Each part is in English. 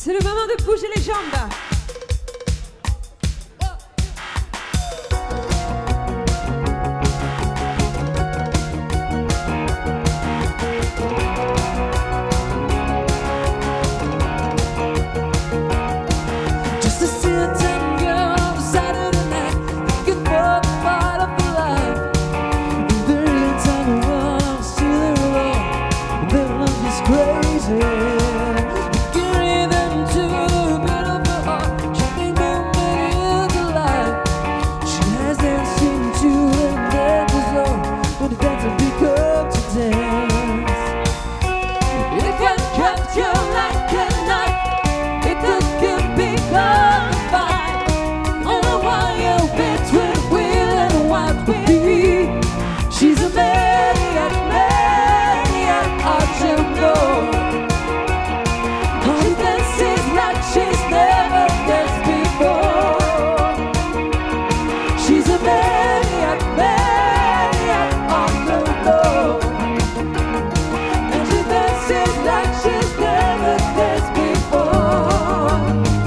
C'est le moment de bouger les jambes. She's a maniac, maniac, ought you know. And she dances like she's never danced before. She's a maniac, maniac, ought you know. And she dances like she's never danced before.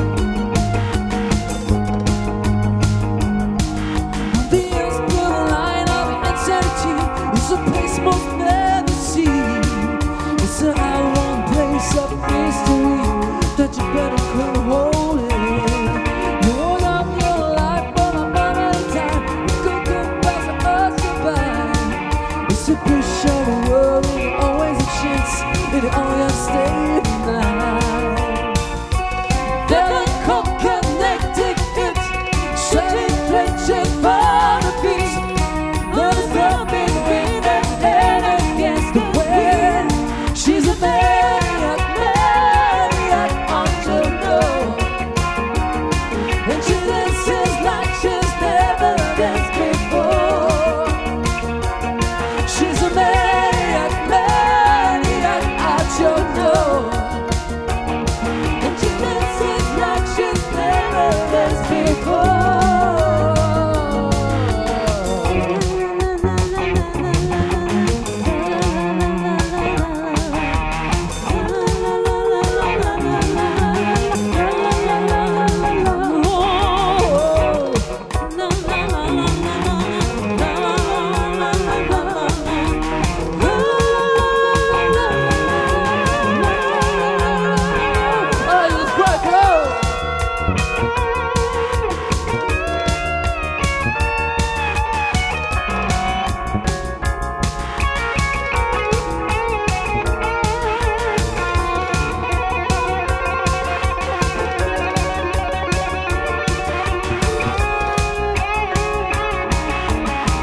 The earth put a line of insanity. It's a place most never see. It's an hour place of mystery that you better come hold it. You hold up your life for a moment in time. It could come past us goodbye. It's a push of the world and always a chance. It all you stay tonight. They're connected, shutting trenches for the peace. There's nothing against the wind. She's a maniac, maniac, ought you know. And she dances like she's never danced before. She's a maniac, maniac, ought you know. And she dances like she's never danced before.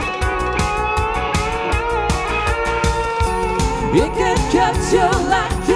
It can cut you like